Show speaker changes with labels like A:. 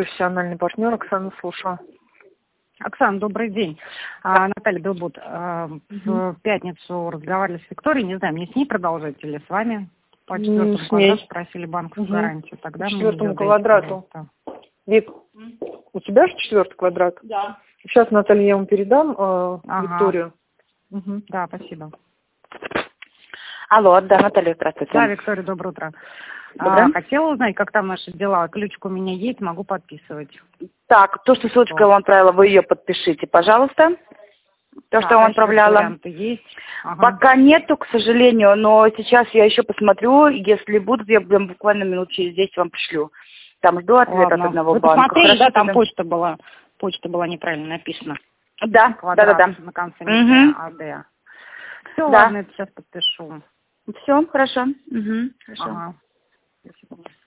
A: профессиональный партнер. Оксана, слушаю.
B: Оксана, добрый день. Наталья Белбут. В пятницу разговаривали с Викторией, не знаю, мне с ней продолжать или с вами? По четвертому квадрату просили банковскую гарантию. Тогда
A: по четвертому квадрату. Вик, у тебя же четвертый квадрат?
C: Да.
A: Сейчас, Наталья, я вам передам Викторию.
B: Да, спасибо.
C: Алло, да, Наталья, здравствуйте.
B: Да, Виктория, доброе утро. Хотела узнать, как там наши дела. Ключик у меня есть, могу подписывать.
C: Так, то, что ссылочку я вам отправила, вы ее подпишите, пожалуйста. То, что я вам отправляла.
B: Варианты есть?
C: Пока нету, к сожалению, но сейчас я еще посмотрю. Если будут, я буквально минут через 10 вам пришлю. Там жду ответа от одного
B: Вы
C: банка.
B: посмотрели, да, там почта была неправильно написана.
C: Да, да.
B: На конце АД. Все, ладно, это сейчас подпишу.
C: Все, хорошо. Хорошо.
B: Спасибо.